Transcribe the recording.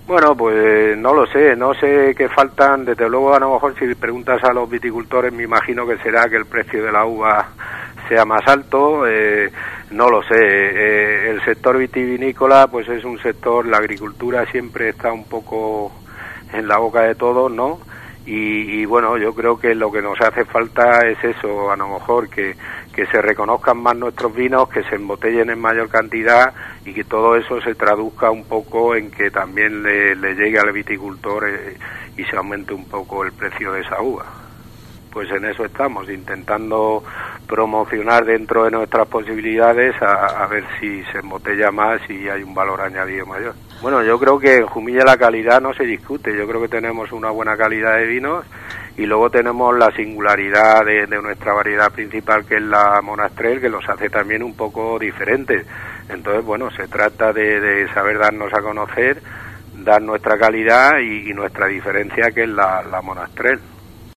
Bueno, pues no sé qué faltan. Desde luego, a lo mejor si preguntas a los viticultores, me imagino que será que el precio de la uva sea más alto. No lo sé. El sector vitivinícola, pues es un sector, la agricultura siempre está un poco en la boca de todos, ¿no? Y bueno, yo creo que lo que nos hace falta es eso, a lo mejor que se reconozcan más nuestros vinos, que se embotellen en mayor cantidad y que todo eso se traduzca un poco en que también le llegue al viticultor y se aumente un poco el precio de esa uva. Pues en eso estamos, intentando promocionar dentro de nuestras posibilidades a ver si se embotella más y hay un valor añadido mayor. Bueno, yo creo que en Jumilla la calidad no se discute, yo creo que tenemos una buena calidad de vinos y luego tenemos la singularidad de nuestra variedad principal, que es la Monastrell, que los hace también un poco diferentes. Entonces, bueno, se trata de saber darnos a conocer, dar nuestra calidad y nuestra diferencia, que es la Monastrell.